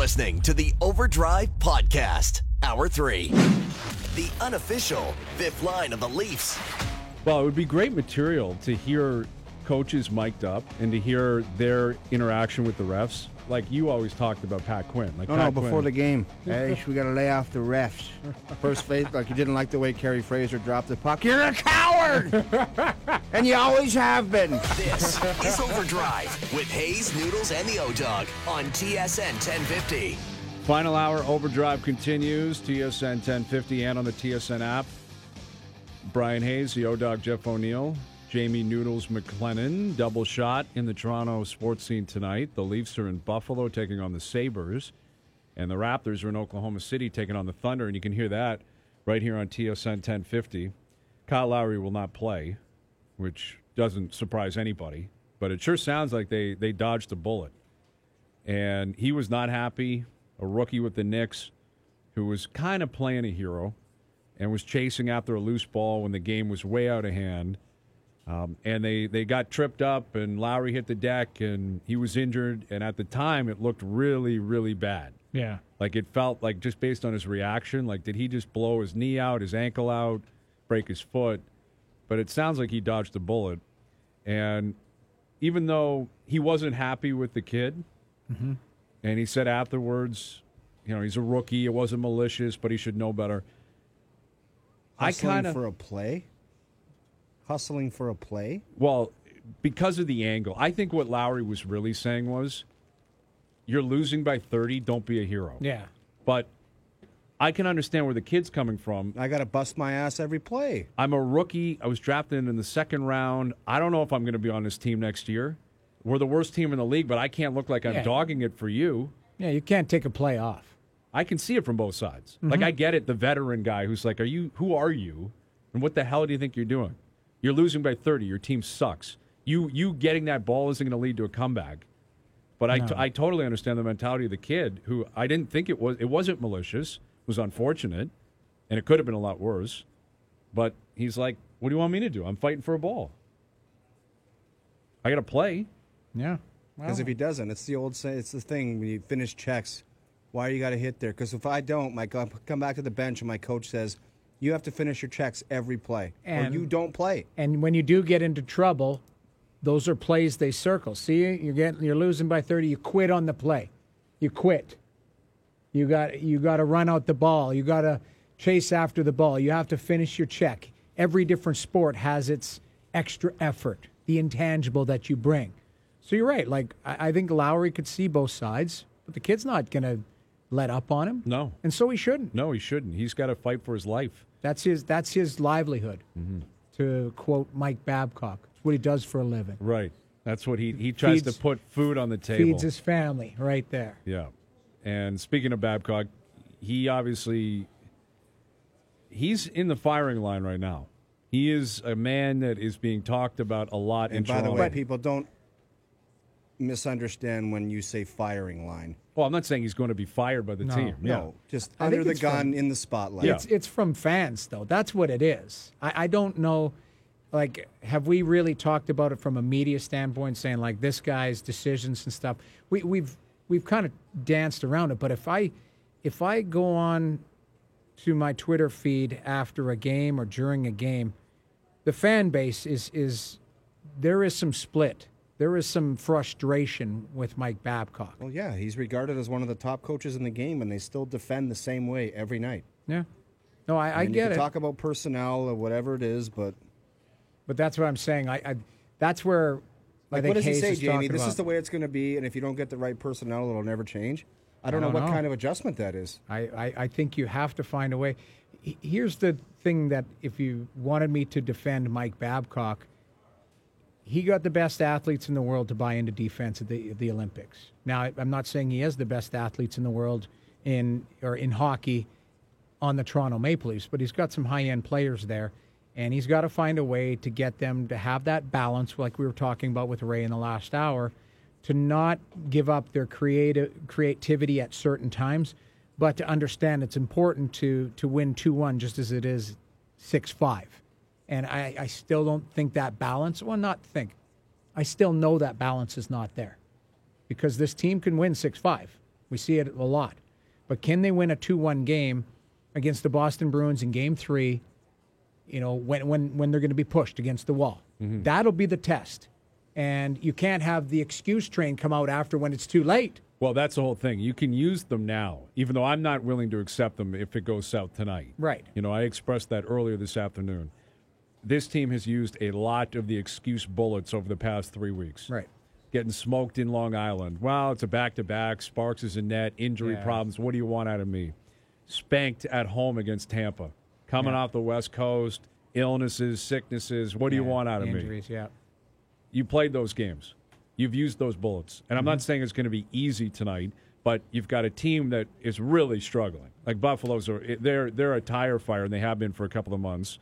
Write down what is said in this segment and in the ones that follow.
listening to the Overdrive Podcast, Hour 3. The unofficial fifth line of the Leafs. Well, it would be great material to hear coaches mic'd up and to hear their interaction with the refs. Like you always talked about Pat Quinn. Before the game. Hey, we got to lay off the refs. First phase, like you didn't like the way Kerry Fraser dropped the puck. You're a coward! And you always have been. This is Overdrive with Hayes, Noodles, and the O-Dog on TSN 1050. Final hour Overdrive continues. TSN 1050 and on the TSN app. Brian Hayes, the O-Dog, Jeff O'Neill. Jamie Noodles McLennan, double shot in the Toronto sports scene tonight. The Leafs are in Buffalo taking on the Sabres, and the Raptors are in Oklahoma City taking on the Thunder, and you can hear that right here on TSN 1050. Kyle Lowry will not play, which doesn't surprise anybody, but it sure sounds like they dodged a bullet. And he was not happy, a rookie with the Knicks who was kind of playing a hero and was chasing after a loose ball when the game was way out of hand. And they got tripped up, and Lowry hit the deck, and he was injured. And at the time, it looked really, really bad. Yeah. Like, it felt like, just based on his reaction, like, did he just blow his knee out, his ankle out, break his foot? But it sounds like he dodged a bullet. And even though he wasn't happy with the kid, and he said afterwards, you know, he's a rookie, it wasn't malicious, but he should know better. Hustling for a play? Well, because of the angle. I think what Lowry was really saying was, you're losing by 30, don't be a hero. Yeah. But I can understand where the kid's coming from. I got to bust my ass every play. I'm a rookie. I was drafted in the second round. I don't know if I'm going to be on this team next year. We're the worst team in the league, but I can't look like I'm dogging it for you. Yeah, you can't take a play off. I can see it from both sides. Like, I get it, the veteran guy who's like, who are you? And what the hell do you think you're doing? You're losing by 30. Your team sucks. You getting that ball isn't going to lead to a comeback. But I totally understand the mentality of the kid, who I didn't think it wasn't malicious. It was unfortunate, and it could have been a lot worse. But he's like, what do you want me to do? I'm fighting for a ball. I got to play. Yeah. Because if he doesn't, it's the thing when you finish checks, why you got to hit there? Because if I don't, I come back to the bench and my coach says, you have to finish your checks every play, or you don't play. And when you do get into trouble, those are plays they circle. See, you're losing by 30. You quit on the play. You quit. You got to run out the ball. You got to chase after the ball. You have to finish your check. Every different sport has its extra effort, the intangible that you bring. So you're right. Like, I think Lowry could see both sides, but the kid's not going to let up on him. No. And so he shouldn't. No, he shouldn't. He's got to fight for his life. That's his livelihood, to quote Mike Babcock. It's what he does for a living. Right. That's what he tries to put food on the table. Feeds his family right there. Yeah. And speaking of Babcock, he's in the firing line right now. He is a man that is being talked about a lot in Toronto. And by the way, people don't misunderstand when you say firing line. Well, I'm not saying he's going to be fired by the team. No, just under the gun in the spotlight. Yeah. It's from fans, though. That's what it is. I don't know, like, have we really talked about it from a media standpoint, saying, like, this guy's decisions and stuff? We've kind of danced around it, but if I go on to my Twitter feed after a game or during a game, the fan base is there is some split. There is some frustration with Mike Babcock. Well, yeah, he's regarded as one of the top coaches in the game, and they still defend the same way every night. Yeah. No, I get it. Talk about personnel or whatever it is, but that's what I'm saying. That's where like, I think what does Hayes he say, is Jamie? talking This about. is the way it's going to be, and if you don't get the right personnel, it'll never change. I don't know what kind of adjustment that is. I think you have to find a way. Here's the thing that if you wanted me to defend Mike Babcock, he got the best athletes in the world to buy into defense at the Olympics. Now, I'm not saying he has the best athletes in the world in hockey on the Toronto Maple Leafs, but he's got some high-end players there, and he's got to find a way to get them to have that balance, like we were talking about with Ray in the last hour, to not give up their creativity at certain times, but to understand it's important to win 2-1 just as it is 6-5. And I still don't think that balance, I still know that balance is not there. Because this team can win 6-5. We see it a lot. But can they win a 2-1 game against the Boston Bruins in Game 3, when they're going to be pushed against the wall? Mm-hmm. That'll be the test. And you can't have the excuse train come out after when it's too late. Well, that's the whole thing. You can use them now, even though I'm not willing to accept them if it goes south tonight. Right. I expressed that earlier this afternoon. This team has used a lot of the excuse bullets over the past 3 weeks. Right. Getting smoked in Long Island. Well, it's a back-to-back. Sparks is in net. Injury problems. What do you want out of me? Spanked at home against Tampa. Coming off the West Coast. Illnesses, sicknesses. What do you want out of me? Injuries, yeah. You played those games. You've used those bullets. And I'm not saying it's going to be easy tonight, but you've got a team that is really struggling. Like Buffalo's, they're a tire fire, and they have been for a couple of months.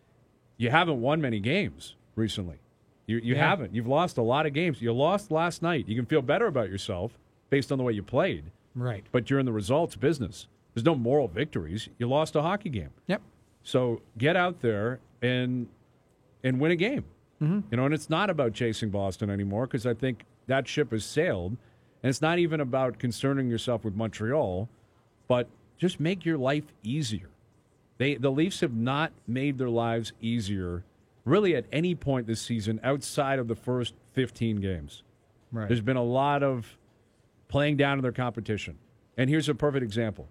You haven't won many games recently. You haven't. You've lost a lot of games. You lost last night. You can feel better about yourself based on the way you played. Right. But you're in the results business. There's no moral victories. You lost a hockey game. Yep. So get out there and win a game. Mm-hmm. And it's not about chasing Boston anymore, because I think that ship has sailed. And it's not even about concerning yourself with Montreal, but just make your life easier. The Leafs have not made their lives easier really at any point this season outside of the first 15 games. Right. There's been a lot of playing down to their competition. And here's a perfect example.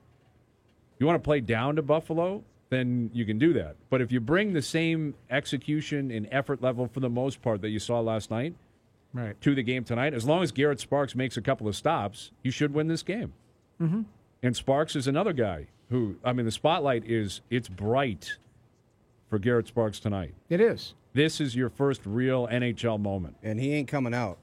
You want to play down to Buffalo? Then you can do that. But if you bring the same execution and effort level for the most part that you saw last night to the game tonight, as long as Garrett Sparks makes a couple of stops, you should win this game. Mm-hmm. And Sparks is another guy who, the spotlight it's bright for Garrett Sparks tonight. It is. This is your first real NHL moment. And he ain't coming out.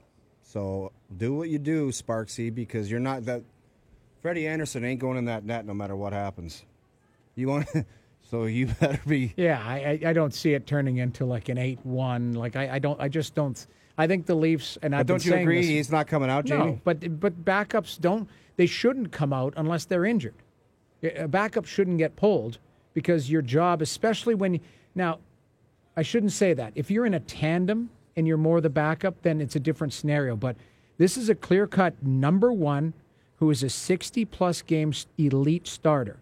So do what you do, Sparksy, because you're not that. Freddie Anderson ain't going in that net no matter what happens. You want. So you better be. Yeah, I don't see it turning into like an 8-1. Like I just don't. I think the Leafs and But don't you agree he's not coming out, Jamie? No, but backups don't. They shouldn't come out unless they're injured. A backup shouldn't get pulled because your job, especially when now, I shouldn't say that. If you're in a tandem and you're more the backup, then it's a different scenario. But this is a clear-cut number one who is a 60-plus games elite starter.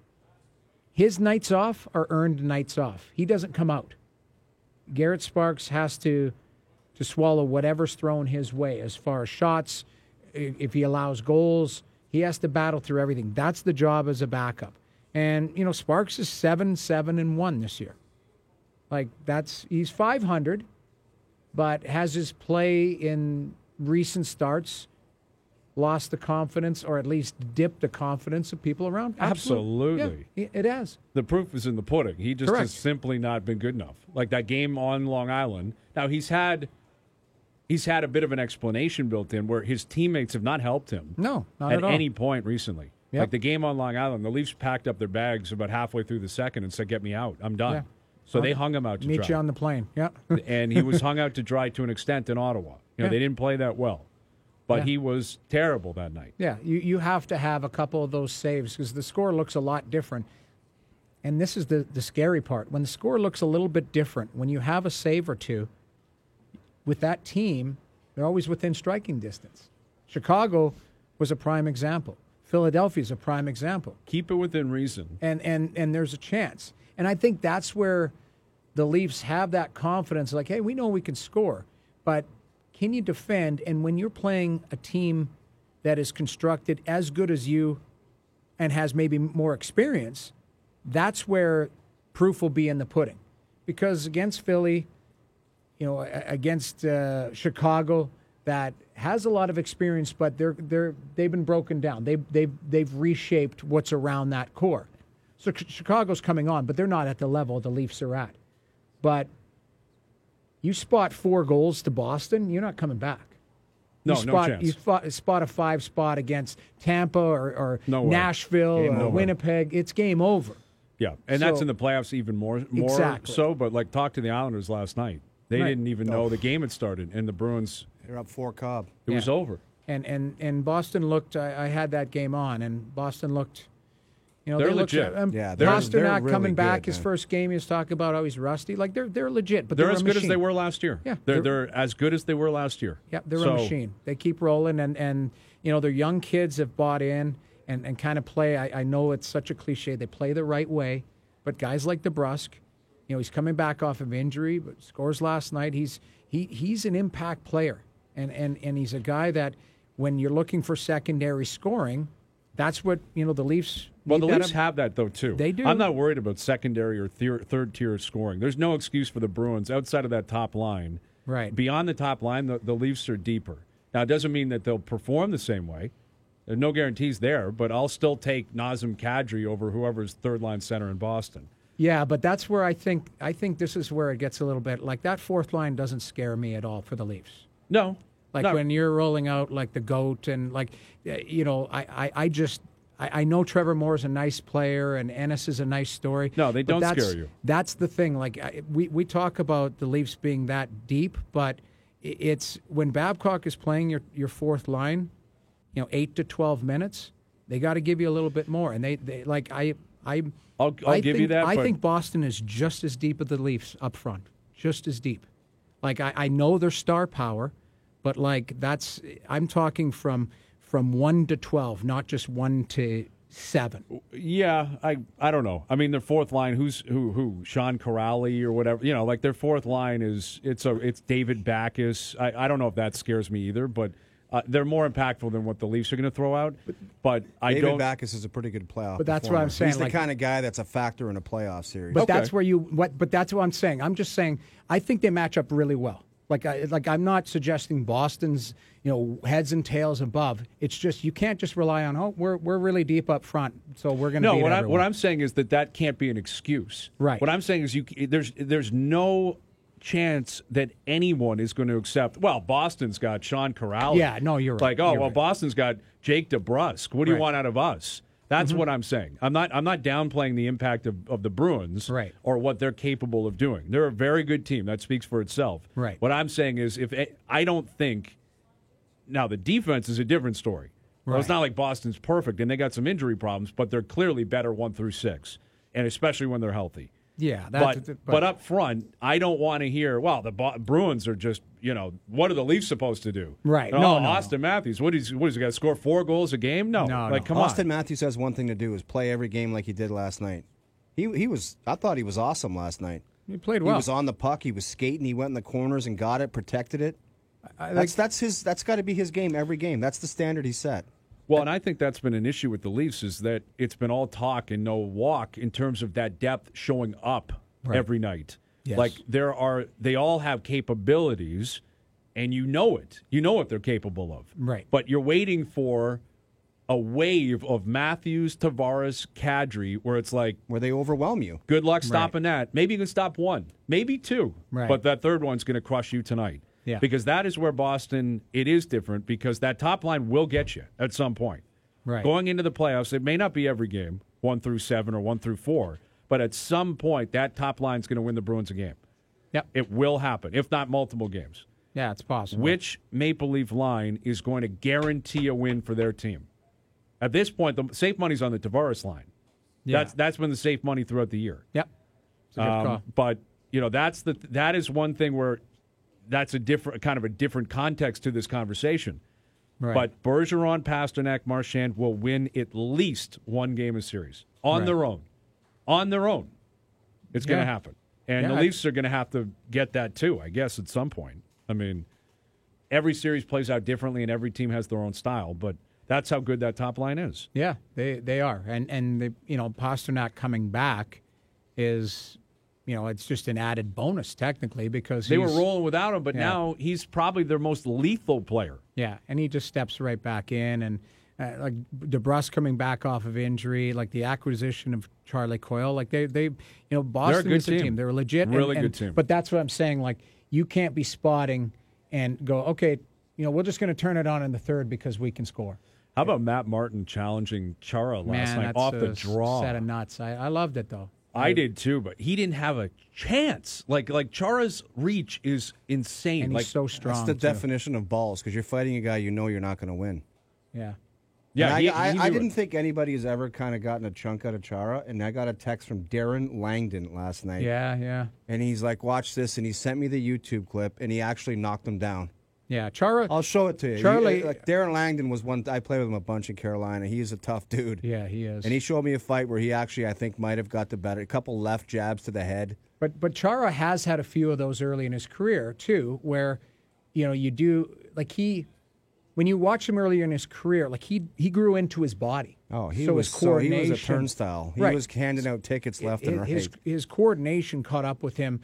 His nights off are earned nights off. He doesn't come out. Garrett Sparks has to swallow whatever's thrown his way as far as shots. If he allows goals, he has to battle through everything. That's the job as a backup. And, Sparks is 7-7-1 this year. He's 500, but has his play in recent starts lost the confidence, or at least dipped the confidence of people around? Absolutely. Yeah, it has. The proof is in the pudding. He just Correct. has simply not been good enough. Like that game on Long Island. Now, he's had a bit of an explanation built in where his teammates have not helped him. No, not at all. any point recently. Yep. Like the game on Long Island, the Leafs packed up their bags about halfway through the second and said, "Get me out. I'm done." Yeah. So they hung him out to dry. Meet you on the plane. Yeah. And he was hung out to dry to an extent in Ottawa. They didn't play that well. But he was terrible that night. Yeah, you have to have a couple of those saves because the score looks a lot different. And this is the scary part. When the score looks a little bit different, when you have a save or two, with that team, they're always within striking distance. Chicago was a prime example. Philadelphia is a prime example. Keep it within reason. And there's a chance. And I think that's where the Leafs have that confidence, like, hey, we know we can score, but can you defend? And when you're playing a team that is constructed as good as you and has maybe more experience, that's where proof will be in the pudding. Because against Philly, against Chicago, that has a lot of experience, but they've been broken down. They've reshaped what's around that core. So Chicago's coming on, but they're not at the level the Leafs are at. But you spot 4 goals to Boston, you're not coming back. No chance. You spot a 5 spot against Tampa or Nashville or Winnipeg. It's game over. Yeah, and that's in the playoffs even more exactly. so. But talk to the Islanders last night. They didn't even know the game had started, and the Bruins. They're up 4 Cobb. It was over. And Boston looked. I had that game on, and Boston looked. They're legit. Yeah, Pasternak really coming back good, his man. first game. He was talking about how he's rusty. Like they're legit, but they're a as good as machine. they were last year. Yeah, they're as good as they were last year. Yeah, they're a machine. They keep rolling, and their young kids have bought in, and kind of play. I know it's such a cliche. They play the right way, but guys like DeBrusque, he's coming back off of injury, but scores last night. He's an impact player, and he's a guy that when you're looking for secondary scoring, that's what the Leafs. Well, the Leafs have that though too. They do. I'm not worried about secondary or third tier scoring. There's no excuse for the Bruins outside of that top line. Right. Beyond the top line, the Leafs are deeper. Now, it doesn't mean that they'll perform the same way. There's no guarantees there, but I'll still take Nazem Kadri over whoever's third line center in Boston. Yeah, but that's where I think this is where it gets a little bit like that fourth line doesn't scare me at all for the Leafs. No. Like when you're rolling out like the GOAT and like, I know Trevor Moore's a nice player and Ennis is a nice story. No, they don't scare you. That's the thing. Like we talk about the Leafs being that deep, but it's when Babcock is playing your fourth line, 8 to 12 minutes, they got to give you a little bit more. And they like I'll give you that. I think Boston is just as deep as the Leafs up front, just as deep. Like I know their star power, but like I'm talking from 1 to 12, not just 1 to 7. Yeah, I don't know. I mean, their fourth line, who? Sean Corrali or whatever. Like their fourth line it's David Backes. I don't know if that scares me either, but they're more impactful than what the Leafs are going to throw out. But David Backes is a pretty good playoff. But that's performer. what I'm saying. He's the kind of guy that's a factor in a playoff series. But that's where But that's what I'm saying. I'm just saying I think they match up really well. Like I'm not suggesting Boston's heads and tails above. It's just you can't just rely on we're really deep up front, so we're going to beat everyone. What I'm saying is that can't be an excuse. Right. What I'm saying is there's no chance that anyone is going to accept. Well, Boston's got Sean Corrali. Yeah, no, you're right. Like Boston's got Jake DeBrusque. What do you want out of us? That's what I'm saying. I'm not downplaying the impact of the Bruins or what they're capable of doing. They're a very good team. That speaks for itself. Right. What I'm saying is I don't think now the defense is a different story. Right. Well, it's not like Boston's perfect and they got some injury problems, but they're clearly better 1 through 6, and especially when they're healthy. Yeah, but up front, I don't want to hear, well, the Bruins are just, what are the Leafs supposed to do? Right. No, Austin Matthews, what is he got to score 4 goals a game? No. Come on. Austin Matthews has one thing to do is play every game like he did last night. I thought he was awesome last night. He played well. He was on the puck, he was skating, he went in the corners and got it, protected it. That's got to be his game every game. That's the standard he set. Well, and I think that's been an issue with the Leafs is that it's been all talk and no walk in terms of that depth showing up every night. Yes. Like they all have capabilities, and you know it. You know what they're capable of. Right. But you're waiting for a wave of Matthews, Tavares, Kadri, where it's like where they overwhelm you. Good luck stopping that. Maybe you can stop 1, maybe 2, but that third one's going to crush you tonight. Yeah. Because that is where Boston, it is different because that top line will get you at some point. Right. Going into the playoffs, it may not be every game, 1 through 7 or 1 through 4, but at some point that top line is going to win the Bruins a game. Yep. It will happen, if not multiple games. Yeah, it's possible. Which Maple Leaf line is going to guarantee a win for their team? At this point, the safe money's on the Tavares line. Yeah. That's been the safe money throughout the year. Yep. It's a good call. But that is one thing where that's a different context to this conversation. Right. But Bergeron, Pasternak, Marchand will win at least 1 game a series on their own. On their own. It's going to happen. And the Leafs are going to have to get that too, I guess, at some point. I mean, every series plays out differently and every team has their own style, but that's how good that top line is. Yeah, they are. And Pasternak coming back is it's just an added bonus technically because they were rolling without him, but now he's probably their most lethal player. Yeah, and he just steps right back in, and like DeBrusque coming back off of injury, like the acquisition of Charlie Coyle, like they Boston is a team. They're legit, really good team. But that's what I'm saying. Like you can't be spotting and go, okay, we're just going to turn it on in the third because we can score. How about Matt Martin challenging Chara last night off the draw? Set of nuts. I loved it though. I did too, but he didn't have a chance. Like Chara's reach is insane. And he's so strong. That's the definition of balls because you're fighting a guy you know you're not going to win. Yeah. Yeah, I didn't think anybody has ever kind of gotten a chunk out of Chara, and I got a text from Darren Langdon last night. Yeah. And he's like, watch this, and he sent me the YouTube clip, and he actually knocked him down. Yeah, Chara. I'll show it to you. Charlie- Like Darren Langdon was one. I played with him a bunch in Carolina. He's a tough dude. Yeah, he is. And he showed me a fight where he actually, I think, might have got the better. A couple left jabs to the head. But Chara has had a few of those early in his career too, where you do like when you watch him earlier in his career, like he grew into his body. Oh, he was a turnstile. He Right. was handing out tickets left and right. His coordination caught up with him,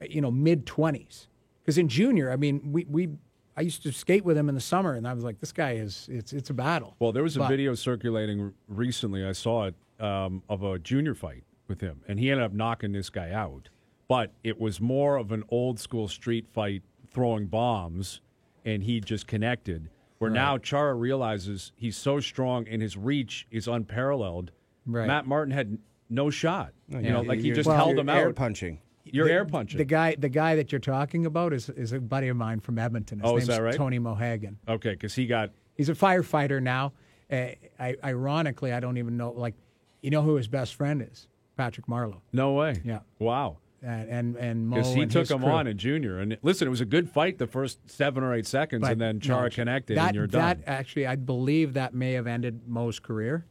mid-20s. Because in junior, I mean, I used to skate with him in the summer, and I was like, this guy it's a battle. Well, there was a video circulating recently. I saw it of a junior fight with him, and he ended up knocking this guy out. But it was more of an old school street fight, throwing bombs, and he just connected. Where now Chara realizes he's so strong and his reach is unparalleled. Right. Matt Martin had no shot. He just Well, held him out. Air punching. You're air punching. The guy that you're talking about is a buddy of mine from Edmonton. His Is name's that right? Tony Mohagan. Okay, because he's a firefighter now. Ironically, I don't even know. Like, who his best friend is? Patrick Marleau. no way. Yeah. Wow. And Mo. Because he and took his him crew. on in junior. And listen, it was a good fight the first 7 or 8 seconds, But and then Chara no, connected, that, and you're done. That actually, I believe that may have ended Mo's career.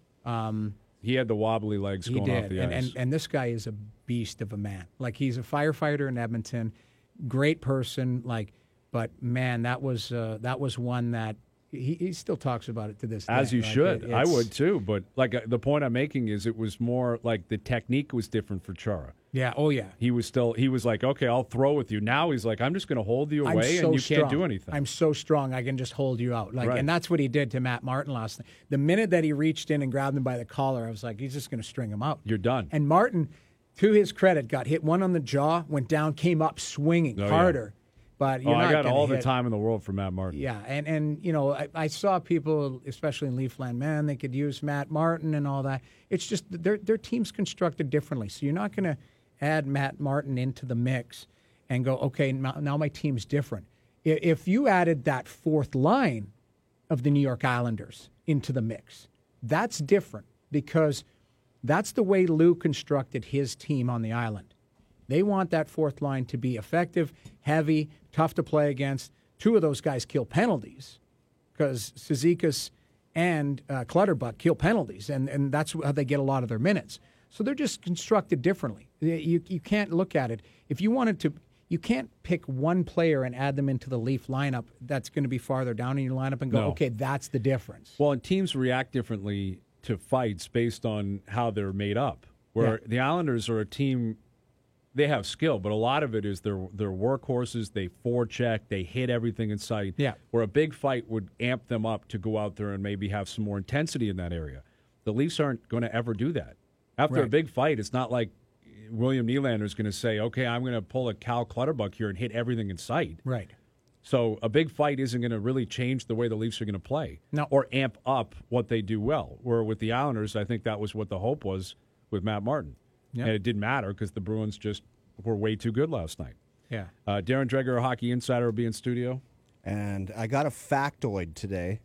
He had the wobbly legs He going off did, the ice. and this guy is a beast of a man. Like, he's a firefighter in Edmonton, great person. Like, but man, that was one that he still talks about it to this day. As you Like, should. I it's- would too. But the point I'm making is it was more like the technique was different for Chara. Yeah. Oh yeah. He was like, okay, I'll throw with you. Now he's like, I'm just going to hold you I'm away so and you strong. can't do anything. I'm so strong, I can just hold you out. Like, Right. and that's what he did to Matt Martin last night. The minute that he reached in and grabbed him by the collar, I was like, he's just going to string him out. You're done. And Martin, to his credit, got hit one on the jaw, went down, came up swinging Oh, yeah. harder. But you're not I got gonna all the hit. time in the world for Matt Martin. Yeah, and I saw people, especially in Leafland, man, they could use Matt Martin and all that. It's just their team's constructed differently, so you're not going to add Matt Martin into the mix and go, okay, now my team's different. If you added that fourth line of the New York Islanders into the mix, that's different because that's the way Lou constructed his team on the island. They want that fourth line to be effective, heavy, tough to play against. Two of those guys kill penalties because Cizikas and Clutterbuck kill penalties, and that's how they get a lot of their minutes. So they're just constructed differently. You can't look at it. If you wanted to, you can't pick one player and add them into the Leaf lineup that's going to be farther down in your lineup and go, No. okay, that's the difference. Well, and teams react differently to fights based on how they're made up. Where the Islanders are a team, they have skill, but a lot of it is they're workhorses. They forecheck, they hit everything in sight. Yeah. Where a big fight would amp them up to go out there and maybe have some more intensity in that area. The Leafs aren't going to ever do that. After a Right. big fight, it's not like William Nylander is going to say, okay, I'm going to pull a Cal Clutterbuck here and hit everything in sight. Right. So a big fight isn't going to really change the way the Leafs are going to play No. or amp up what they do well. Where with the Islanders, I think that was what the hope was with Matt Martin. Yeah. And it didn't matter because the Bruins just were way too good last night. Yeah. Darren Dreger, our hockey insider, will be in studio. And I got a factoid today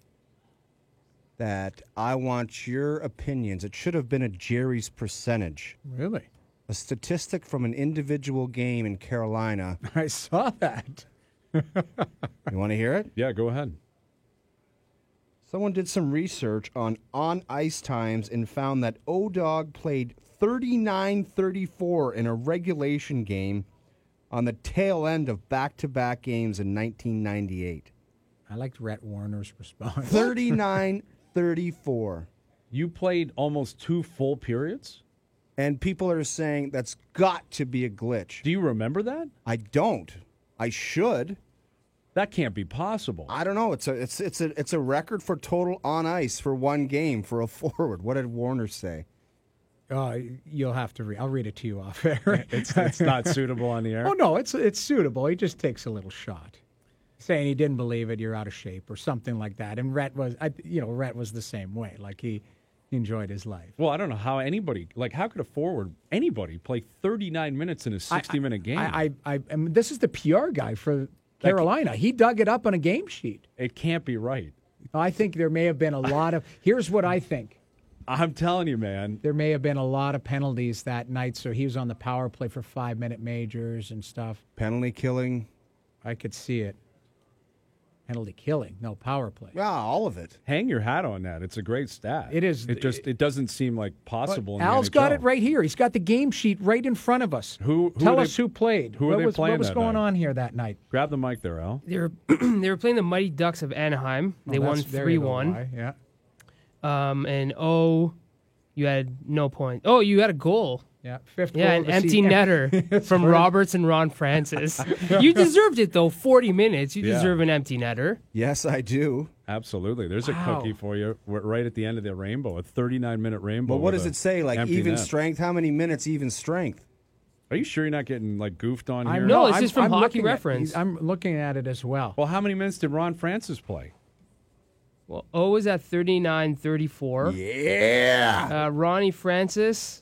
that I want your opinions. It should have been a Jerry's percentage. Really? A statistic from an individual game in Carolina. I saw that. You want to hear it? Yeah, go ahead. Someone did some research on ice times and found that O-Dog played 39-34 in a regulation game on the tail end of back-to-back games in 1998. I liked Rhett Warner's response. 39-34. You played almost 2 full periods? And people are saying that's got to be a glitch. Do you remember that? I don't. I should. That can't be possible. I don't know. It's a record for total on ice for one game for a forward. What did Warner say? You'll have to read. I'll read it to you off air. It's not suitable on the air. Oh no, it's suitable. He just takes a little shot, saying he didn't believe it. You're out of shape or something like that. And Rhett was the same way. Like he enjoyed his life. Well, I don't know how how could a forward, anybody, play 39 minutes in a 60-minute game? I mean, this is the PR guy for Carolina. He dug it up on a game sheet. It can't be right. I think there may have been a lot of. Here's what I think. I'm telling you, man. There may have been a lot of penalties that night, so he was on the power play for 5-minute majors and stuff. Penalty killing. I could see it. penalty killing, no power play. Yeah, all of it. Hang your hat on that. It's a great stat. It is. It doesn't seem like possible. In Al's the got NHL. it right here. He's got the game sheet right in front of us. Who Tell are us they- who played. who are they playing What was that going night? on here that night? Grab the mic there, Al. They were they were playing the Mighty Ducks of Anaheim. They Oh, won that's- there you go, 3-1. Why, Yeah. And you had no point. Oh, you had a goal. Yeah. Fifth Yeah, goal an of the empty season. netter from Roberts and Ron Francis. You deserved it though. 40 minutes. You Yeah. deserve an empty netter. Yes, I do. Absolutely. There's Wow. a cookie for you right at the end of the rainbow, a 39-minute rainbow. But what with does a it say? Like empty even net. strength? How many minutes even strength? Are you sure you're not getting like goofed on here? No, it's just from Hockey looking at- Reference. I'm looking at it as well. Well, how many minutes did Ron Francis play? Well, O was at 39-34. Yeah. Ronnie Francis,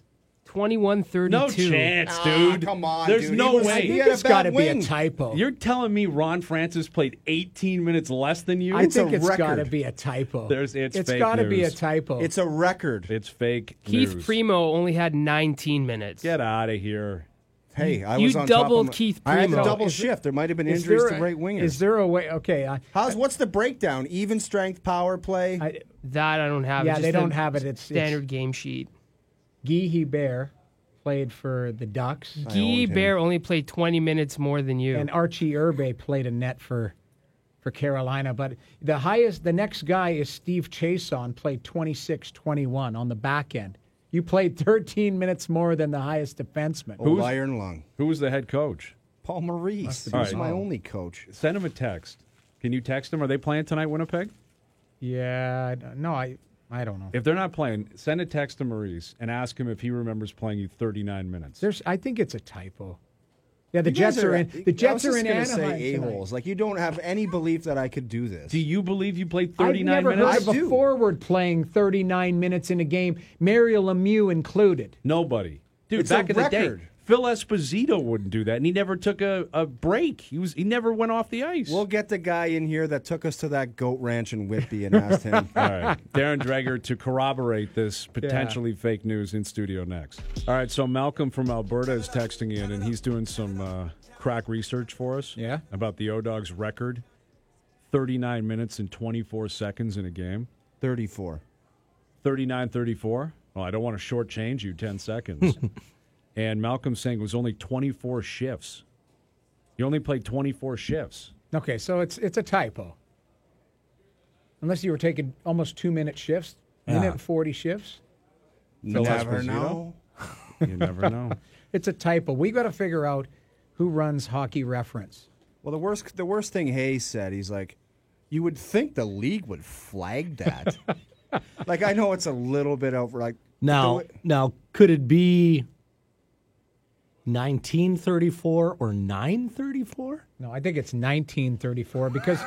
21-32. No chance, dude. Come on, There's dude. no He was- way. I he think had a it's got to bad be a wing. typo. You're telling me Ron Francis played 18 minutes less than you? I It's a think it's got to record. be a typo. It's fake got to be a news. typo. It's a record. It's fake Keith news. Primo only had 19 minutes. Get out of here. Hey, I You was on top of doubled my- Keith I had to Primo. double Is shift. There might have been Is injuries there to a- right wingers. Is there a way? Okay. What's the breakdown? Even strength, power play. That I don't have. Yeah, It's they just don't a have it. It's standard game sheet. Guy Hebert played for the Ducks, Guy owned him. Bear only played 20 minutes more than you. and Archie Urbe played a net for Carolina. But the next guy is Steve Chason, played 26-21 on the back end. You played 13 minutes more than the highest defenseman. Old Iron Lung. Who was the head coach? Paul Maurice. He All was right. my only coach. Send him a text. Can you text him? Are they playing tonight, Winnipeg? Yeah, no, I don't know. If they're not playing, send a text to Maurice and ask him if he remembers playing you 39 minutes. I think it's a typo. Yeah, the You guys Jets are in. The Jets are in I Anaheim was just gonna say tonight. a-holes. Like you don't have any belief that I could do this. Do you believe you played I've 39 never minutes? heard of I a do. forward playing 39 minutes in a game, Mario Lemieux included. Nobody. Dude, It's back a in the day, record. Phil Esposito wouldn't do that, and he never took a break. He never went off the ice. We'll get the guy in here that took us to that goat ranch in Whitby and asked him. All right, Darren Dreger to corroborate this potentially fake news in studio next. All right, so Malcolm from Alberta is texting in, and he's doing some crack research for us. Yeah. About the O-Dogs record, 39 minutes and 24 seconds in a game. 34. 39-34. Well, I don't want to shortchange you 10 seconds. And Malcolm's saying it was only 24 shifts. You only played 24 shifts. Okay, so it's a typo. Unless you were taking almost 2-minute shifts, minute and 40 shifts. Phil Never Esposito? know. You never know. It's a typo. We got to figure out who runs Hockey Reference. Well, the worst thing Hayes said, he's like, you would think the league would flag that. Like, I know it's a little bit over. Like Now, could it be 1934 or 934? No, I think it's 1934 because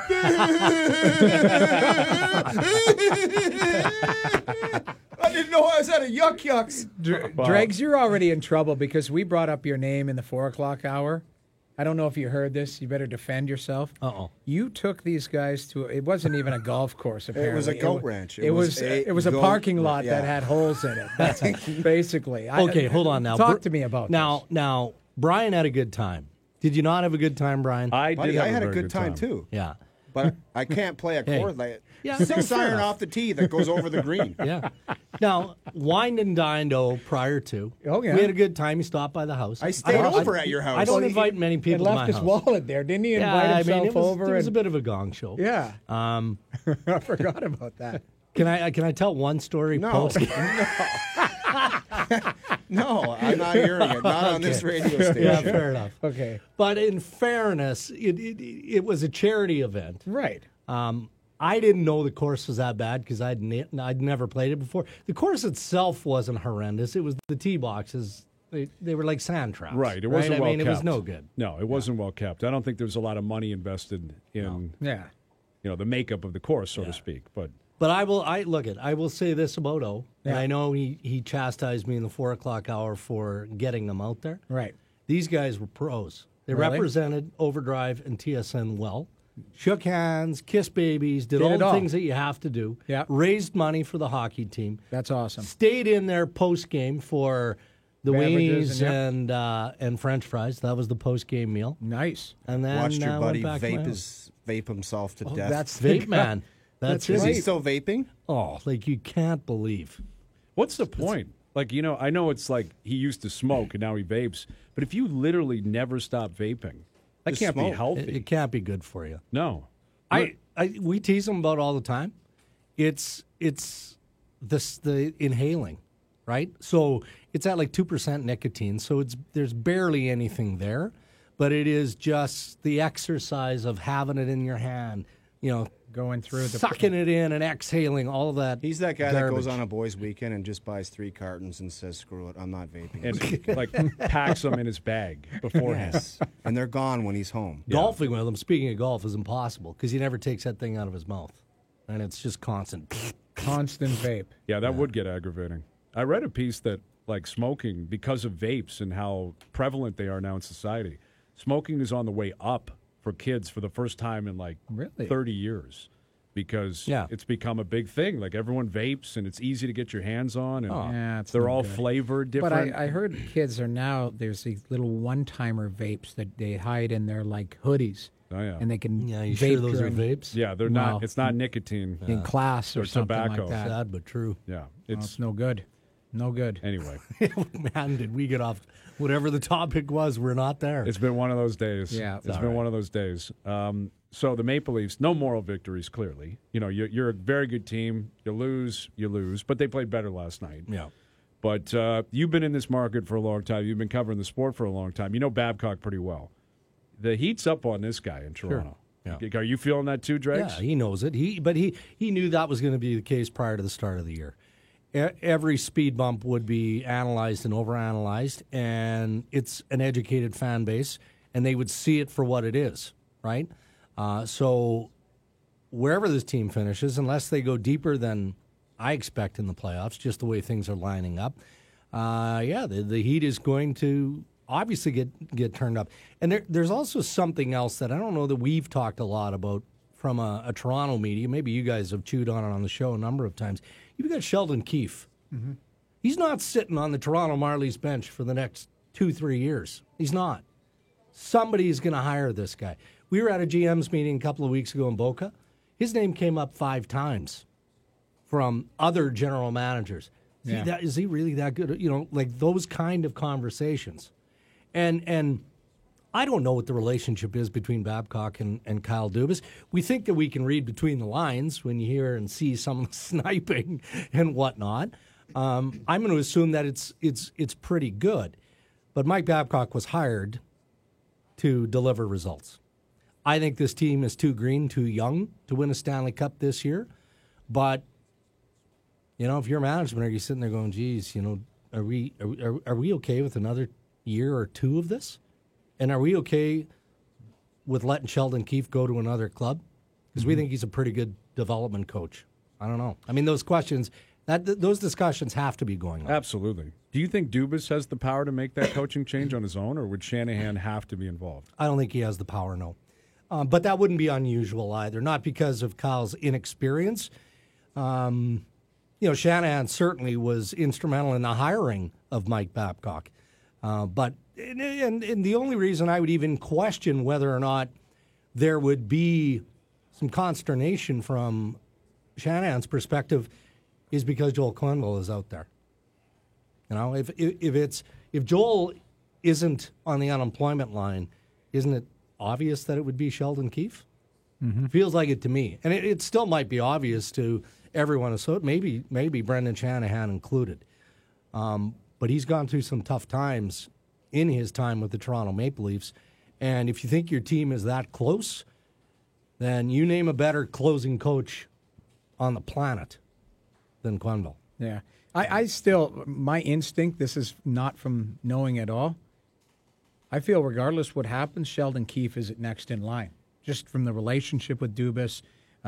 I didn't know I was at a yuck yucks. Dregs, you're already in trouble because we brought up your name in the 4 o'clock hour. I don't know if you heard this. You better defend yourself. Uh-oh. You took these guys to. It wasn't even a golf course. Apparently, was a goat ranch. It was a goat- parking lot yeah. that had holes in it. That's basically. Okay, hold on now. Talk to me about this. Now, Brian had a good time. Did you not have a good time, Brian? I Buddy, did have I had a very good time too. yeah. But I can't play a Hey. chord like Yeah, 6 no, fair iron enough. off the tee that goes over the green. Yeah. Now, wined and dined prior to. Oh, yeah. We had a good time. He stopped by the house. I stayed over at your house. I don't Well, invite many He people to left my his house. wallet there, didn't he? Yeah, Invite I himself mean, it was, over. it was a and- bit of a gong show. Yeah, Um, I forgot about that. can I tell one story? No. Post- No, I'm not hearing it. Not on this radio station. yeah, fair enough. Okay, But in fairness, it was a charity event. right. I didn't know the course was that bad because I'd never played it before. The course itself wasn't horrendous. It was the tee boxes. They were like sand traps. Right. It wasn't well I mean, kept. it was no good. No, it wasn't well kept. I don't think there's a lot of money invested in Yeah. the makeup of the course, so to speak. But But I will say this about O, and Yeah. I know he chastised me in the 4 o'clock hour for getting them out there. Right. These guys were pros. They Really? represented Overdrive and TSN well. Shook hands, kissed babies, did all it the all. things that you have to do. Yeah. Raised money for the hockey team. That's awesome. Stayed in there post game for the Beverages weenies and French fries. That was the post game meal. Nice. And then Watched your went buddy back to my vape house. his vape himself to Oh, death. that's Vape man. That's Is he it. still vaping? Oh, like you can't believe. What's the point? Like, I know it's like he used to smoke and now he vapes, but if you literally never stop vaping, that Just can't be smoke. healthy. It can't be good for you. No. We tease him about all the time. It's the inhaling, right? So it's at like 2% nicotine. So there's barely anything there, but it is just the exercise of having it in your hand, Going through the sucking it in and exhaling all of that. He's that guy garbage. that goes on a boys' weekend and just buys 3 cartons and says, "Screw it, I'm not vaping." And like packs them in his bag beforehand. Yes. And they're gone when he's home. Golfing with him, speaking of golf, is impossible because he never takes that thing out of his mouth. And it's just constant. constant vape. Yeah, that would get aggravating. I read a piece that like smoking, because of vapes and how prevalent they are now in society, smoking is on the way up for kids for the first time in like Really? 30 years. Because it's become a big thing. Like everyone vapes and it's easy to get your hands on. And Yeah, it's they're no all good. flavored But different. I heard kids are now, there's these little one-timer vapes that they hide in their like hoodies. Oh, yeah. And they can Yeah, you vape sure those are during- vapes? Yeah, they're Well, not. It's not nicotine. in class or Or something tobacco. like that. Sad but true. Yeah, Well, it's it's no good. No good. anyway. Man, did we get off whatever the topic was? We're not there. It's been one of those days. Yeah. it's All been right. one of those days. So the Maple Leafs, no moral victories. Clearly, you're a very good team. You lose, but they played better last night. Yeah. But you've been in this market for a long time. You've been covering the sport for a long time. You know Babcock pretty well. The heat's up on this guy in Toronto. Yeah. Are you feeling that too, Dregs? Yeah, he knows it. He knew that was going to be the case prior to the start of the year. Every speed bump would be analyzed and overanalyzed, and it's an educated fan base, and they would see it for what it is, right? So wherever this team finishes, unless they go deeper than I expect in the playoffs, just the way things are lining up, the heat is going to obviously get turned up. And there's also something else that I don't know that we've talked a lot about from a Toronto media. Maybe you guys have chewed on it on the show a number of times. You've got Sheldon Keefe. Mm-hmm. He's not sitting on the Toronto Marlies bench for the next 2-3 years. He's not. Somebody's going to hire this guy. We were at a GM's meeting a couple of weeks ago in Boca. His name came up 5 times from other general managers. Yeah. Is he really that good? Like those kind of conversations. And I don't know what the relationship is between Babcock and Kyle Dubas. We think that we can read between the lines when you hear and see some sniping and whatnot. I'm going to assume that it's pretty good. But Mike Babcock was hired to deliver results. I think this team is too green, too young to win a Stanley Cup this year. But if you're management, are you sitting there going, "Geez, are we okay with another year or 2 of this?" And are we okay with letting Sheldon Keefe go to another club? Because we think he's a pretty good development coach. I don't know. I mean, those questions, those discussions have to be going on. Absolutely. Do you think Dubas has the power to make that coaching change on his own, or would Shanahan have to be involved? I don't think he has the power, no. But that wouldn't be unusual either, not because of Kyle's inexperience. Shanahan certainly was instrumental in the hiring of Mike Babcock. But the only reason I would even question whether or not there would be some consternation from Shanahan's perspective is because Joel Quenneville is out there. If Joel isn't on the unemployment line, isn't it obvious that it would be Sheldon Keefe? Mm-hmm. Feels like it to me, and it still might be obvious to everyone. So maybe Brendan Shanahan included. But he's gone through some tough times in his time with the Toronto Maple Leafs. And if you think your team is that close, then you name a better closing coach on the planet than Quenneville. Yeah. I still, my instinct, this is not from knowing at all. I feel regardless what happens, Sheldon Keefe is next in line. Just from the relationship with Dubas.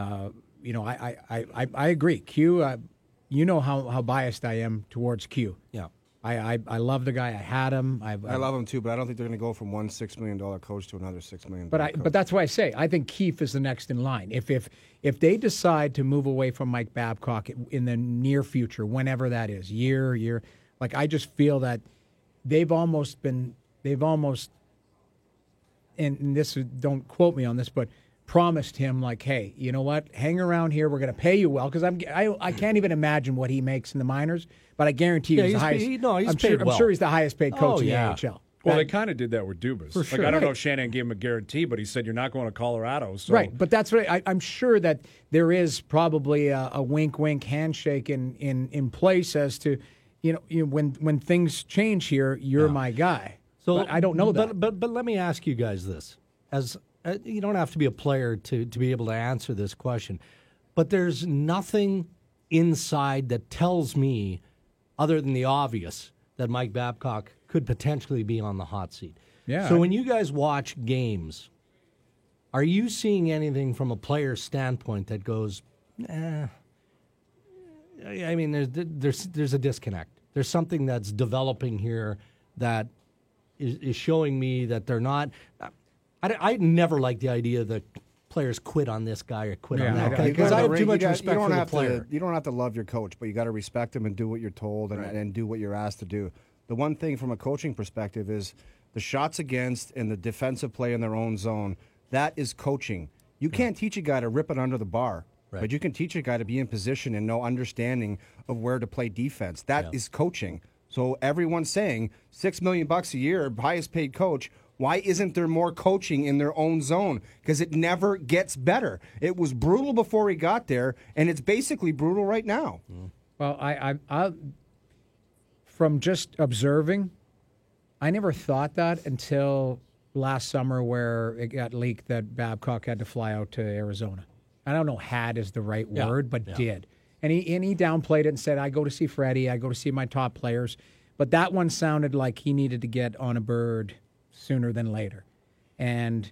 I agree. Q, you know how biased I am towards Q. Yeah. I love the guy. I had him. I love him too, but I don't think they're going to go from one $6 million coach to another $6 million. But that's why I say I think Keefe is the next in line. If they decide to move away from Mike Babcock in the near future, whenever that is, year, like I just feel that they've almost, and this, don't quote me on this, but promised him, like, hey, you know what? Hang around here. We're going to pay you well, because I can't even imagine what he makes in the minors, but I guarantee you he's the highest. I'm sure he's the highest paid coach in the AHL. Well, they kind of did that with Dubas. For sure. I don't know if Shanahan gave him a guarantee, but he said you're not going to Colorado. So. Right, but that's what I'm sure that there is probably a wink handshake in place as to, when things change here, you're my guy. So but I don't know that. But let me ask you guys this: as you don't have to be a player to be able to answer this question, but there's nothing inside that tells me, other than the obvious, that Mike Babcock could potentially be on the hot seat. Yeah. So when you guys watch games, are you seeing anything from a player's standpoint that goes, I mean, there's a disconnect. There's something that's developing here that is showing me that they're not. I never like the idea that players quit on this guy or quit on that guy, because I have too much respect for the player. You don't have to love your coach, but you got to respect him and do what you're told and do what you're asked to do. The one thing from a coaching perspective is the shots against and the defensive play in their own zone. That is coaching. You can't teach a guy to rip it under the bar, but you can teach a guy to be in position and know understanding of where to play defense. That is coaching. So everyone's saying $6 million a year, highest paid coach. Why isn't there more coaching in their own zone? Because it never gets better. It was brutal before he got there, and it's basically brutal right now. Well, I from just observing, I never thought that until last summer, where it got leaked that Babcock had to fly out to Arizona. I don't know "had" is the right word, but did. And he downplayed it and said, I go to see Freddie, I go to see my top players. But that one sounded like he needed to get on a bird sooner than later. And,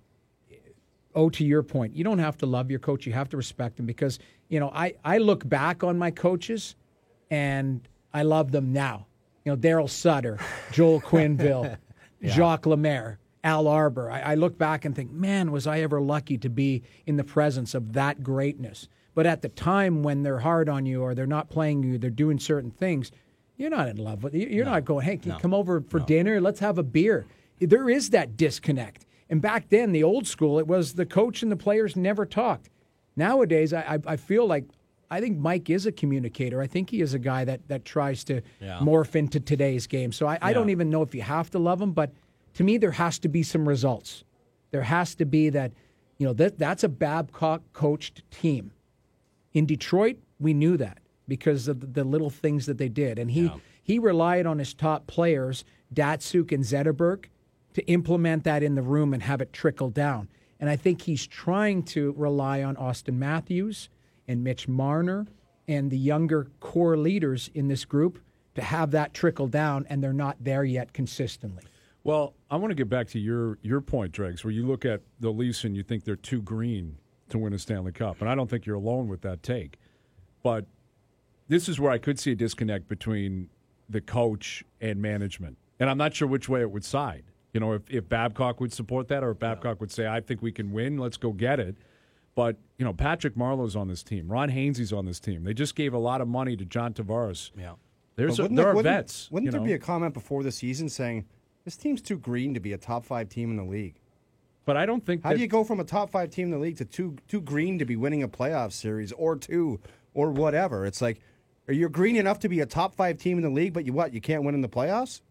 to your point, you don't have to love your coach. You have to respect him, because, I look back on my coaches and I love them now. Daryl Sutter, Joel Quenneville, Jacques Lemaire, Al Arbor. I look back and think, man, was I ever lucky to be in the presence of that greatness. But at the time when they're hard on you or they're not playing you, they're doing certain things, you're not in love with it. You're not going, hey, come over for dinner, let's have a beer. There is that disconnect. And back then, the old school, it was the coach and the players never talked. Nowadays, I feel like, I think Mike is a communicator. I think he is a guy that tries to morph into today's game. So I don't even know if you have to love him, but to me, there has to be some results. There has to be that, that's a Babcock-coached team. In Detroit, we knew that because of the little things that they did. And he relied on his top players, Datsuk and Zetterberg, to implement that in the room and have it trickle down. And I think he's trying to rely on Austin Matthews and Mitch Marner and the younger core leaders in this group to have that trickle down, and they're not there yet consistently. Well, I want to get back to your point, Dregs, where you look at the Leafs and you think they're too green to win a Stanley Cup. And I don't think you're alone with that take. But this is where I could see a disconnect between the coach and management. And I'm not sure which way it would side. If Babcock would support that, or if Babcock would say, I think we can win, let's go get it. But, Patrick Marleau's on this team. Ron Hainsey's on this team. They just gave a lot of money to John Tavares. Yeah. There are vets. Wouldn't there be a comment before the season saying, this team's too green to be a top 5 team in the league? But I don't think How do you go from a top 5 team in the league to too green to be winning a playoff series or whatever? It's like, are you green enough to be a top 5 team in the league, but you can't win in the playoffs?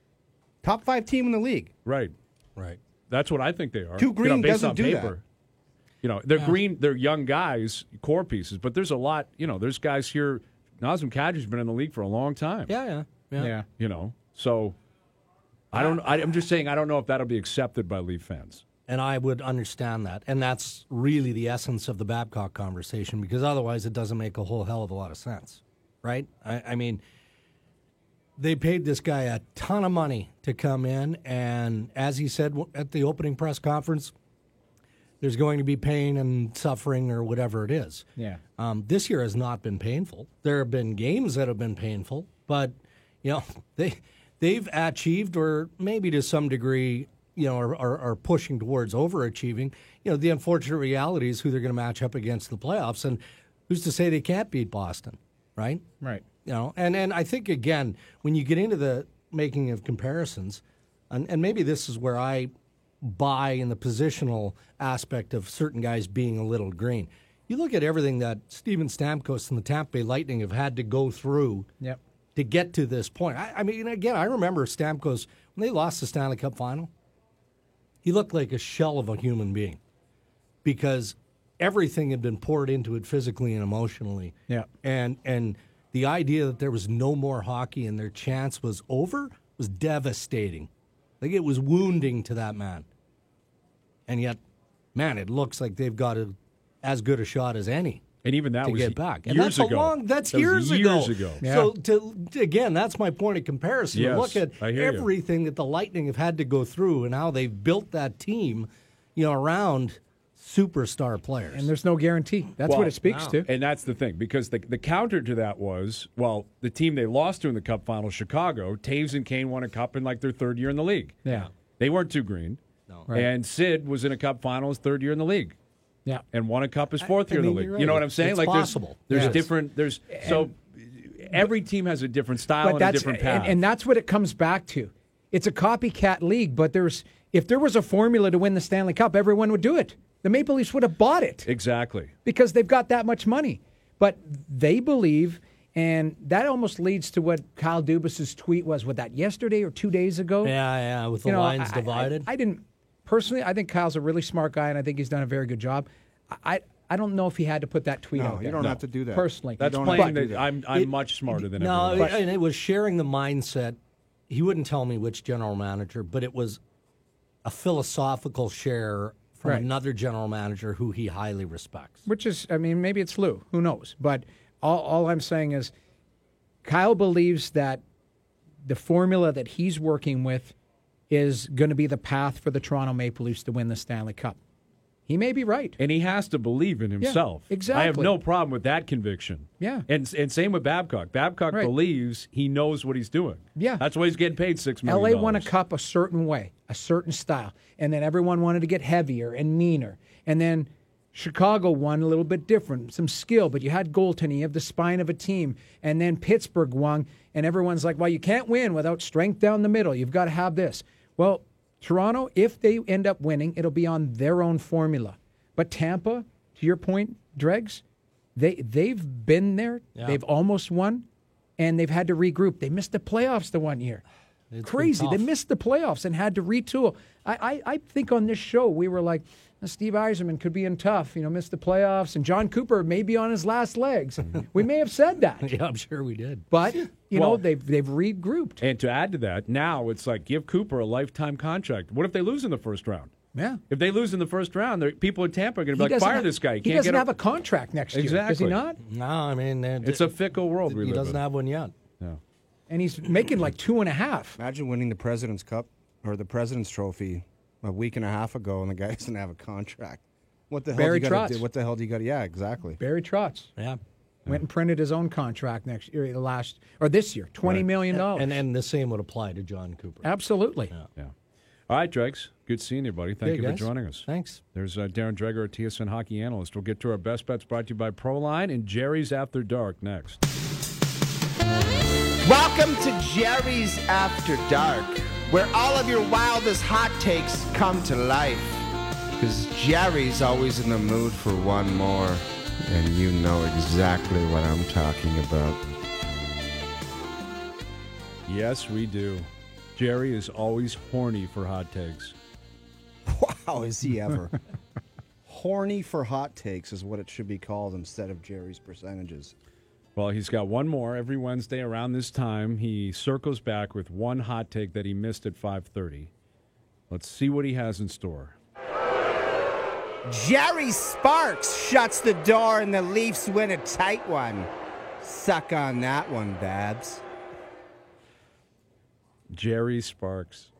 Top 5 team in the league. Right. That's what I think they are. Too green based doesn't on do paper. that. They're green, they're young guys, core pieces, but there's a lot, there's guys here. Nazem Kadri's been in the league for a long time. Yeah. So I'm just saying I don't know if that'll be accepted by Leaf fans. And I would understand that. And that's really the essence of the Babcock conversation, because otherwise it doesn't make a whole hell of a lot of sense, right? I mean, they paid this guy a ton of money to come in, and as he said at the opening press conference, there's going to be pain and suffering or whatever it is. Yeah. This year has not been painful. There have been games that have been painful, but they've achieved, or maybe to some degree, are pushing towards overachieving. The unfortunate reality is who they're going to match up against in the playoffs, and who's to say they can't beat Boston, right? Right. And I think, again, when you get into the making of comparisons, and maybe this is where I buy in the positional aspect of certain guys being a little green. You look at everything that Steven Stamkos and the Tampa Bay Lightning have had to go through to get to this point. I mean, again, I remember Stamkos, when they lost the Stanley Cup final, he looked like a shell of a human being because everything had been poured into it physically and emotionally. Yeah. And the idea that there was no more hockey and their chance was over was devastating. Like, it was wounding to that man. And yet, man, it looks like they've got as good a shot as any. And even that to was get back. And years that's ago. That's That was years ago. Yeah. So, again, that's my point of comparison. Yes, Look at I hear you. everything that the Lightning have had to go through and how they've built that team, around superstar players. And there's no guarantee. That's what it speaks to. And that's the thing, because the counter to that was, the team they lost to in the Cup final, Chicago, Taves and Kane won a Cup in like their third year in the league. Yeah. They weren't too green. No. Right. And Sid was in a Cup final his third year in the league. Yeah. And won a Cup his fourth year in the league. you're right. You know what I'm saying? It's like possible. There's Yes. different. So every team has a different style and a different path. And that's what it comes back to. It's a copycat league, but if there was a formula to win the Stanley Cup, everyone would do it. The Maple Leafs would have bought it Exactly. because they've got that much money. But they believe, and that almost leads to what Kyle Dubas's tweet was. Was that yesterday or 2 days ago? Yeah, with the lines divided. I didn't personally. I think Kyle's a really smart guy, and I think he's done a very good job. I don't know if he had to put that tweet out there. You don't have to do that. Personally. That's don't playing have to do that that. I'm much smarter than No, everyone else. and it was sharing the mindset. He wouldn't tell me which general manager, but it was a philosophical share from Right. another general manager who he highly respects. Which is, maybe it's Lou. Who knows? But all I'm saying is Kyle believes that the formula that he's working with is going to be the path for the Toronto Maple Leafs to win the Stanley Cup. He may be right. And he has to believe in himself. exactly. I have no problem with that conviction. Yeah. And same with Babcock. Babcock Right. believes he knows what he's doing. Yeah. That's why he's getting paid $6 million. LA won a cup a certain way, a certain style. And then everyone wanted to get heavier and meaner. And then Chicago won a little bit different, some skill, but you had goaltending, you have the spine of a team. And then Pittsburgh won, and everyone's like, well, you can't win without strength down the middle. You've got to have this. Well, Toronto, if they end up winning, it'll be on their own formula. But Tampa, to your point, Dregs, they've been there. Yeah. They've almost won, and they've had to regroup. They missed the playoffs the 1 year. It's Crazy. been They tough. missed the playoffs and had to retool. I think on this show we were like, Steve Yzerman could be in tough, missed the playoffs, and John Cooper may be on his last legs. We may have said that. Yeah, I'm sure we did. But, Well- they've regrouped. And to add to that, now it's like give Cooper a lifetime contract. What if they lose in the first round? Yeah. If they lose in the first round, people in Tampa are going to He be like, doesn't fire have- this guy. He Can't doesn't get have a contract next year. Does Exactly. he not? No, I mean, It's a fickle world we he live doesn't in. have one yet. Yeah. And he's making like 2.5. Imagine winning the President's Cup or the President's Trophy a week and a half ago, and the guy doesn't have a contract. What the hell? Barry do you gotta Trotz. do? What the hell do you got? Yeah, exactly. Barry Trotz Yeah. went and printed his own contract next year, this year, $20 million. And the same would apply to John Cooper. Absolutely. Yeah. All right, Dregs. Good seeing you, buddy. Thank Hey, you for guys. joining us. Thanks. There's Darren Dreger, our TSN hockey analyst. We'll get to our best bets brought to you by Proline and Jerry's After Dark next. Welcome to Jerry's After Dark, where all of your wildest hot takes come to life. Because Jerry's always in the mood for one more, and you know exactly what I'm talking about. Yes, we do. Jerry is always horny for hot takes. Wow, is he ever? Horny for hot takes is what it should be called instead of Jerry's percentages. Well, he's got one more every Wednesday around this time. He circles back with one hot take that he missed at 5:30. Let's see what he has in store. Jerry Sparks shuts the door and the Leafs win a tight one. Suck on that one, Babs. Jerry Sparks.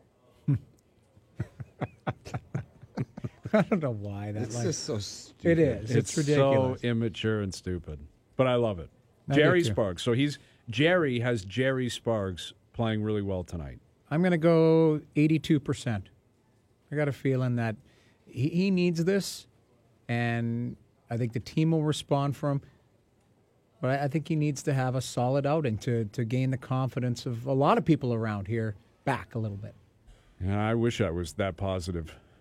I don't know why that. It's just so stupid. It is. It's ridiculous. So immature and stupid, but I love it. I do Jerry too. Sparks. So Jerry has Jerry Sparks playing really well tonight. I'm going to go 82%. I got a feeling that he needs this, and I think the team will respond for him. But I think he needs to have a solid outing to gain the confidence of a lot of people around here back a little bit. Yeah, I wish I was that positive.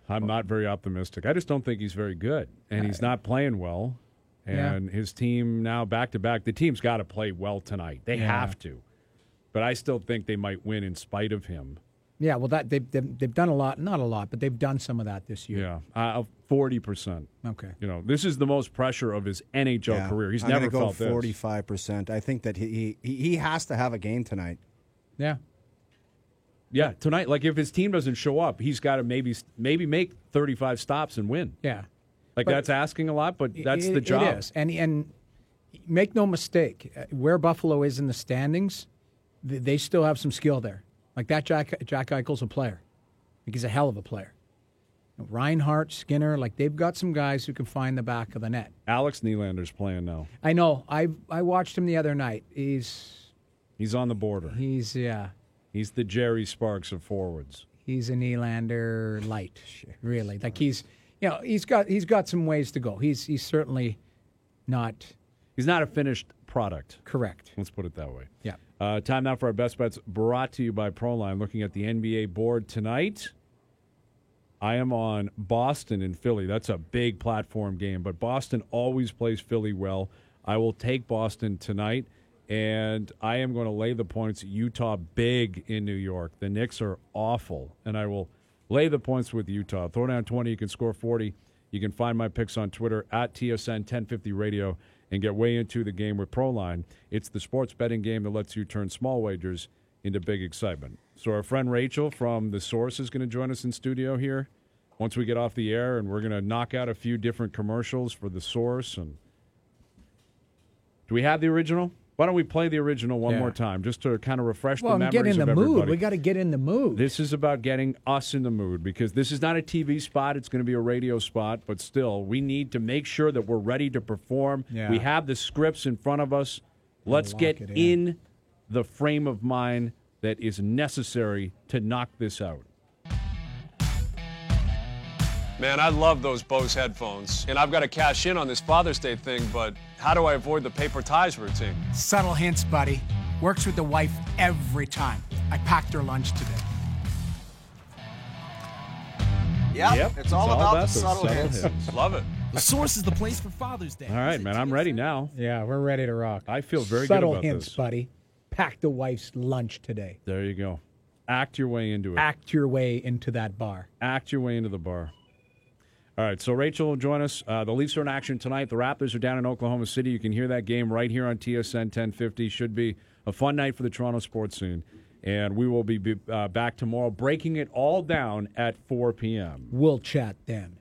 I'm not very optimistic. I just don't think he's very good, and he's not playing well. And his team now back-to-back. The team's got to play well tonight. They have to. But I still think they might win in spite of him. Yeah, well, that they've done a lot. Not a lot, but they've done some of that this year. Yeah, 40%. Okay. You know, this is the most pressure of his NHL career. He's never felt this. I'm going to go 45%. I think that he has to have a game tonight. Yeah. Yeah, tonight, like if his team doesn't show up, he's got to maybe make 35 stops and win. Yeah. Like that's asking a lot, but that's the job. It is. And make no mistake, where Buffalo is in the standings, they still have some skill there. Like that Jack Eichel's a player. Like he's a hell of a player. Reinhart, Skinner, like they've got some guys who can find the back of the net. Alex Nylander's playing now. I know. I watched him the other night. He's on the border. He's He's the Jerry Sparks of forwards. He's a Nylander light, really. Like he's got some ways to go. He's certainly not. He's not a finished product. Correct. Let's put it that way. Yeah. Time now for our best bets, brought to you by Proline. Looking at the NBA board tonight, I am on Boston and Philly. That's a big platform game, but Boston always plays Philly well. I will take Boston tonight, and I am going to lay the points. Utah big in New York. The Knicks are awful, and I will lay the points with Utah. Throw down 20, you can score 40. You can find my picks on Twitter at TSN 1050 Radio and get way into the game with Proline. It's the sports betting game that lets you turn small wagers into big excitement. So our friend Rachel from The Source is going to join us in studio here once we get off the air, and we're going to knock out a few different commercials for The Source. And do we have the original? Why don't we play the original one more time, just to kind of refresh the memories get in the of mood. everybody. We got to get in the mood. This is about getting us in the mood, because this is not a TV spot. It's going to be a radio spot, but still, we need to make sure that we're ready to perform. Yeah. We have the scripts in front of us. Let's get in the frame of mind that is necessary to knock this out. Man, I love those Bose headphones. And I've got to cash in on this Father's Day thing, but how do I avoid the paper ties routine? Subtle hints, buddy. Works with the wife every time. I packed her lunch today. Yep, it's all about the those subtle hints. Love it. The Source is the place for Father's Day. All right, man, I'm ready now. Yeah, we're ready to rock. I feel very Subtle good about hints, this. buddy. Pack the wife's lunch today. There you go. Act your way into it. Act your way into that bar. Act your way into the bar. All right, so Rachel will join us. The Leafs are in action tonight. The Raptors are down in Oklahoma City. You can hear that game right here on TSN 1050. Should be a fun night for the Toronto sports scene. And we will be back tomorrow, breaking it all down at 4 p.m. We'll chat then.